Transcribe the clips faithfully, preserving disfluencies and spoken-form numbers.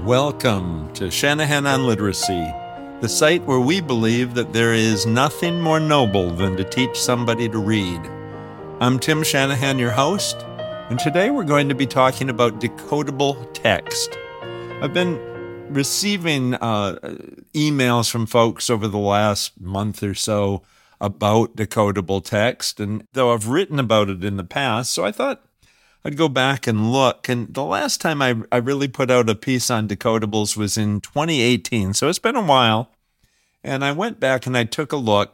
Welcome to Shanahan on Literacy, the site where we believe that there is nothing more noble than to teach somebody to read. I'm Tim Shanahan, your host, and today we're going to be talking about decodable text. I've been receiving uh, emails from folks over the last month or so about decodable text, and though I've written about it in the past, so I thought I'd go back and look. And the last time I, I really put out a piece on decodables was in twenty eighteen. So it's been a while. And I went back and I took a look.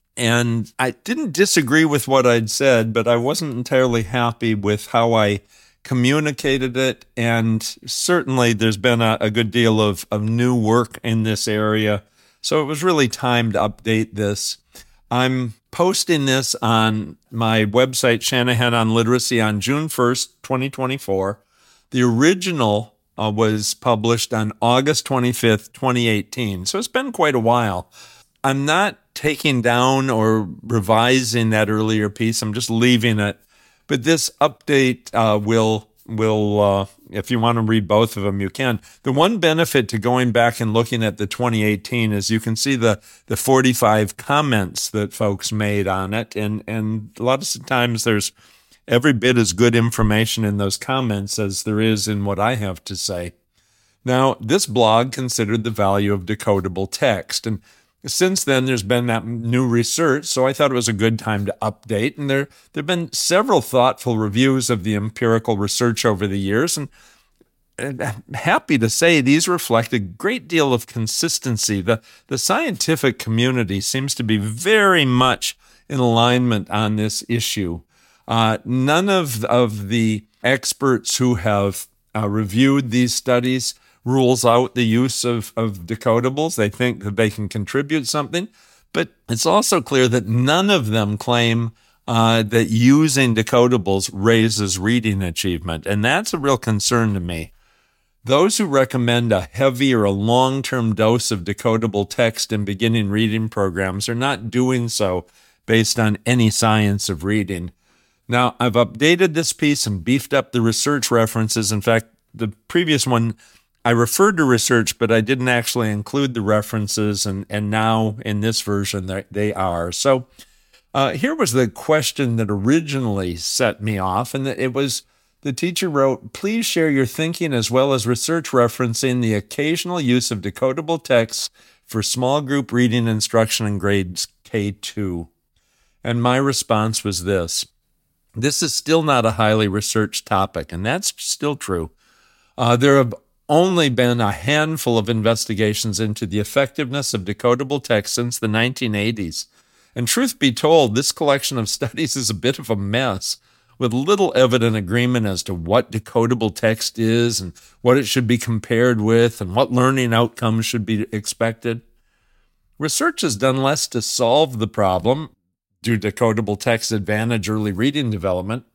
And I didn't disagree with what I'd said, but I wasn't entirely happy with how I communicated it. And certainly there's been a, a good deal of, of new work in this area. So it was really time to update this. I'm posting this on my website, Shanahan on Literacy, on June first, twenty twenty-four. The original uh, was published on August twenty-fifth, twenty eighteen. So it's been quite a while. I'm not taking down or revising that earlier piece. I'm just leaving it. But this update uh, will, will uh, if you want to read both of them, you can. The one benefit to going back and looking at the twenty eighteen is you can see the, the forty-five comments that folks made on it. And, and a lot of times there's every bit as good information in those comments as there is in what I have to say. Now, this blog considered the value of decodable text. And since then, there's been that new research, so I thought it was a good time to update. And there there have been several thoughtful reviews of the empirical research over the years, and, and I'm happy to say these reflect a great deal of consistency. The, the scientific community seems to be very much in alignment on this issue. Uh, none of, of the experts who have uh, reviewed these studies rules out the use of, of decodables. They think that they can contribute something, but it's also clear that none of them claim uh, that using decodables raises reading achievement, and that's a real concern to me. Those who recommend a heavy or a long-term dose of decodable text in beginning reading programs are not doing so based on any science of reading. Now, I've updated this piece and beefed up the research references. In fact, the previous one I referred to research, but I didn't actually include the references, and, and now in this version they, they are. So uh, here was the question that originally set me off, and it was, the teacher wrote, "Please share your thinking as well as research referencing the occasional use of decodable texts for small group reading instruction in grades K two. And my response was this: this is still not a highly researched topic, and that's still true. Uh, there have only been a handful of investigations into the effectiveness of decodable text since the nineteen eighties. And truth be told, this collection of studies is a bit of a mess, with little evident agreement as to what decodable text is and what it should be compared with and what learning outcomes should be expected. Research has done less to solve the problem, do decodable text advantage early reading development,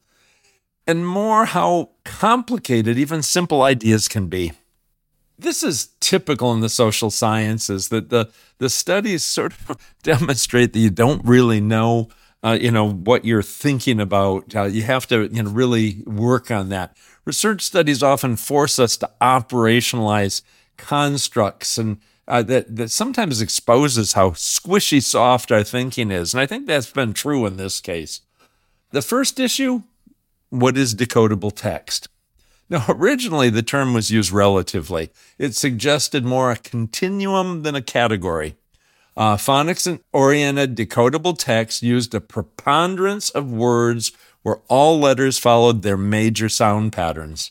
and more how complicated even simple ideas can be. This is typical in the social sciences, that the, the studies sort of demonstrate that you don't really know, uh, you know, what you're thinking about. Uh, you have to, you know, really work on that. Research studies often force us to operationalize constructs, and uh, that, that sometimes exposes how squishy soft our thinking is. And I think that's been true in this case. The first issue: what is decodable text? Now, originally, the term was used relatively. It suggested more a continuum than a category. Uh, phonics-oriented decodable text used a preponderance of words where all letters followed their major sound patterns.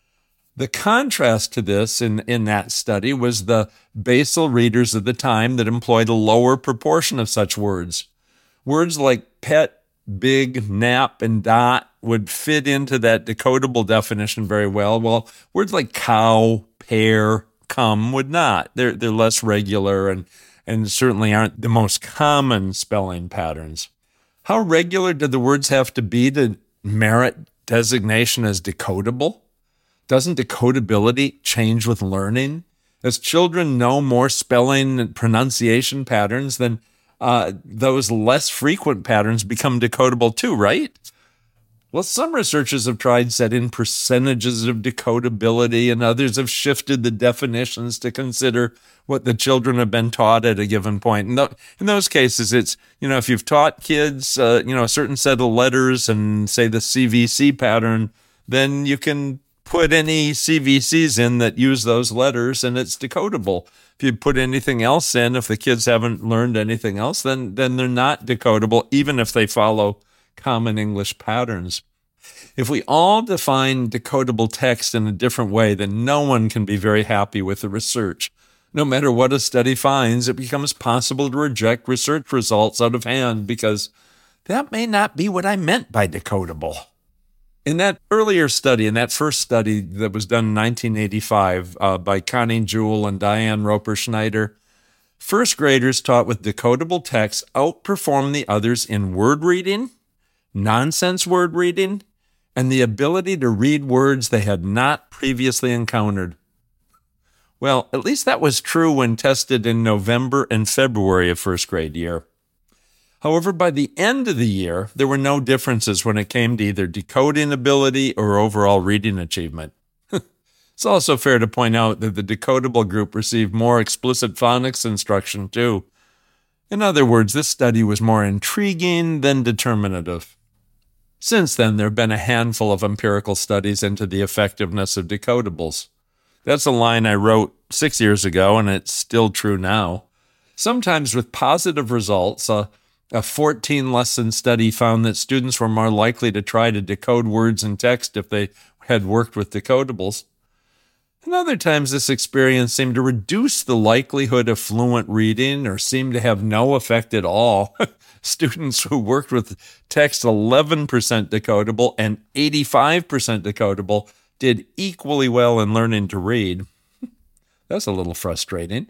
The contrast to this in, in that study was the basal readers of the time that employed a lower proportion of such words. Words like pet, big, nap, and dot would fit into that decodable definition very well, while words like cow, pear, come would not. They're they're less regular and, and certainly aren't the most common spelling patterns. How regular do the words have to be to merit designation as decodable? Doesn't decodability change with learning? As children know more spelling and pronunciation patterns, then uh, those less frequent patterns become decodable too, right? Well, some researchers have tried setting percentages of decodability, and others have shifted the definitions to consider what the children have been taught at a given point. In, th- in those cases, it's, you know, if you've taught kids, uh, you know, a certain set of letters and say the C V C pattern, then you can put any C V Cs in that use those letters and it's decodable. If you put anything else in, if the kids haven't learned anything else, then, then they're not decodable, even if they follow common English patterns. If we all define decodable text in a different way, then no one can be very happy with the research. No matter what a study finds, it becomes possible to reject research results out of hand because that may not be what I meant by decodable. In that earlier study, in that first study that was done in nineteen eighty-five uh, by Connie Jewell and Diane Roper-Schneider, first graders taught with decodable text outperformed the others in word reading, nonsense word reading, and the ability to read words they had not previously encountered. Well, at least that was true when tested in November and February of first grade year. However, by the end of the year, there were no differences when it came to either decoding ability or overall reading achievement. It's also fair to point out that the decodable group received more explicit phonics instruction too. In other words, this study was more intriguing than determinative. Since then, there have been a handful of empirical studies into the effectiveness of decodables. That's a line I wrote six years ago, and it's still true now. Sometimes with positive results, a, a fourteen-lesson study found that students were more likely to try to decode words and text if they had worked with decodables. And other times, this experience seemed to reduce the likelihood of fluent reading or seemed to have no effect at all. Students who worked with text eleven percent decodable and eighty-five percent decodable did equally well in learning to read. That's a little frustrating.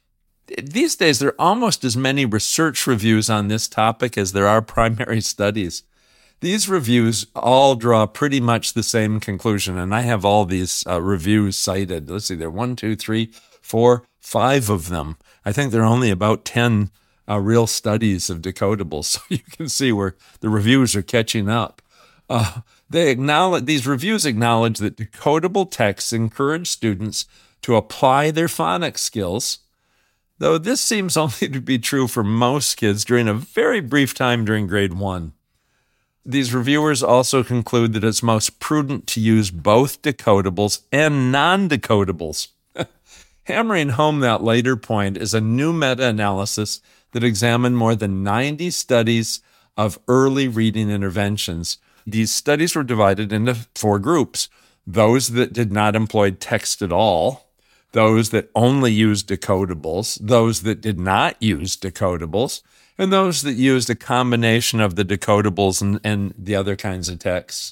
These days, there are almost as many research reviews on this topic as there are primary studies. These reviews all draw pretty much the same conclusion, and I have all these uh, reviews cited. Let's see, there are one, two, three, four, five of them. I think there are only about ten uh, real studies of decodables, so you can see where the reviews are catching up. Uh, they acknowledge these reviews acknowledge that decodable texts encourage students to apply their phonics skills, though this seems only to be true for most kids during a very brief time during grade one. These reviewers also conclude that it's most prudent to use both decodables and non-decodables. Hammering home that later point is a new meta-analysis that examined more than ninety studies of early reading interventions. These studies were divided into four groups: those that did not employ text at all, those that only used decodables, those that did not use decodables, and those that used a combination of the decodables and, and the other kinds of texts.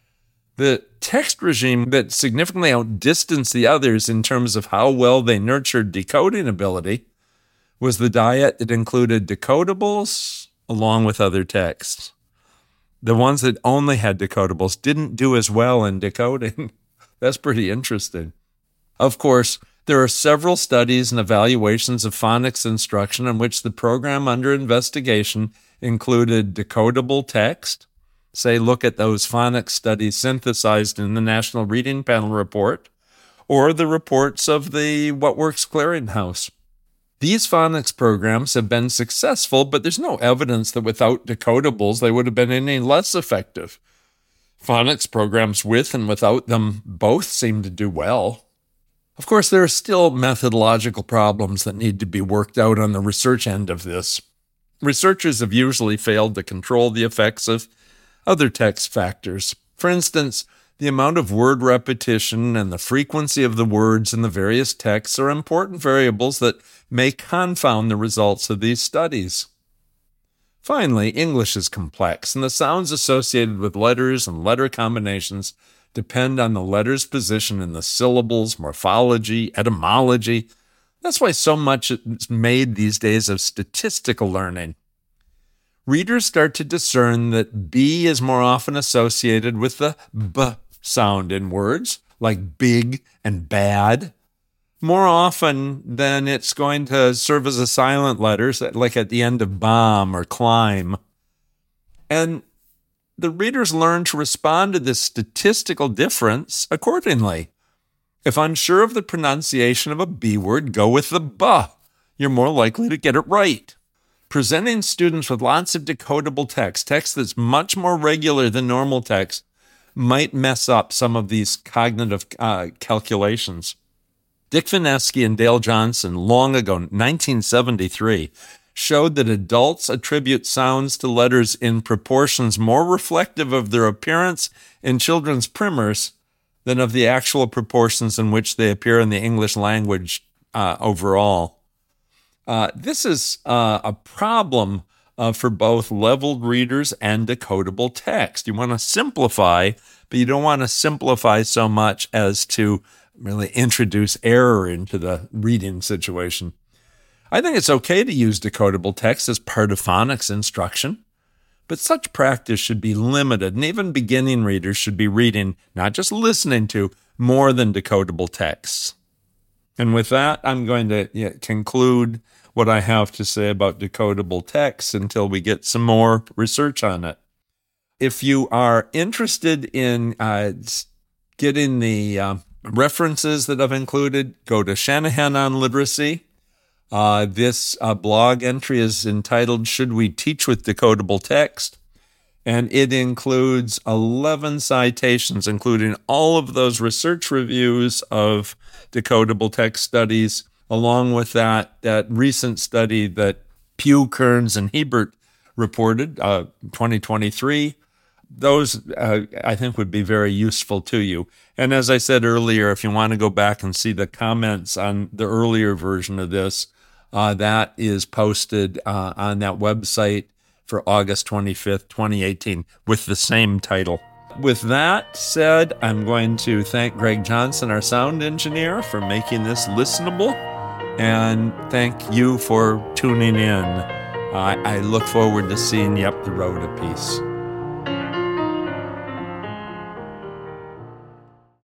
The text regime that significantly outdistanced the others in terms of how well they nurtured decoding ability was the diet that included decodables along with other texts. The ones that only had decodables didn't do as well in decoding. That's pretty interesting. Of course, there are several studies and evaluations of phonics instruction in which the program under investigation included decodable text. Say, look at those phonics studies synthesized in the National Reading Panel report, or the reports of the What Works Clearinghouse. These phonics programs have been successful, but there's no evidence that without decodables they would have been any less effective. Phonics programs with and without them both seem to do well. Of course, there are still methodological problems that need to be worked out on the research end of this. Researchers have usually failed to control the effects of other text factors. For instance, the amount of word repetition and the frequency of the words in the various texts are important variables that may confound the results of these studies. Finally, English is complex, and the sounds associated with letters and letter combinations depend on the letter's position in the syllables, morphology, etymology. That's why so much is made these days of statistical learning. Readers start to discern that B is more often associated with the B sound in words, like big and bad, more often than it's going to serve as a silent letter, like at the end of bomb or climb. And the readers learn to respond to this statistical difference accordingly. If unsure of the pronunciation of a B word, go with the B. You're more likely to get it right. Presenting students with lots of decodable text, text that's much more regular than normal text, might mess up some of these cognitive uh, calculations. Dick Vineski and Dale Johnson, long ago, nineteen seventy-three, showed that adults attribute sounds to letters in proportions more reflective of their appearance in children's primers than of the actual proportions in which they appear in the English language uh, overall. Uh, this is uh, a problem uh, for both leveled readers and decodable text. You want to simplify, but you don't want to simplify so much as to really introduce error into the reading situation. I think it's okay to use decodable text as part of phonics instruction, but such practice should be limited, and even beginning readers should be reading, not just listening to, more than decodable texts. And with that, I'm going to yeah, conclude what I have to say about decodable texts until we get some more research on it. If you are interested in uh, getting the uh, references that I've included, go to Shanahan on Literacy. Uh, this uh, blog entry is entitled, Should We Teach with Decodable Text? And it includes eleven citations, including all of those research reviews of decodable text studies, along with that, that recent study that Pugh, Kearns, and Hebert reported, uh, twenty twenty-three. Those, uh, I think, would be very useful to you. And as I said earlier, if you want to go back and see the comments on the earlier version of this, uh, that is posted uh, on that website for August twenty-fifth, twenty eighteen, with the same title. With that said, I'm going to thank Greg Johnson, our sound engineer, for making this listenable, and thank you for tuning in. Uh, I look forward to seeing you up the road a piece.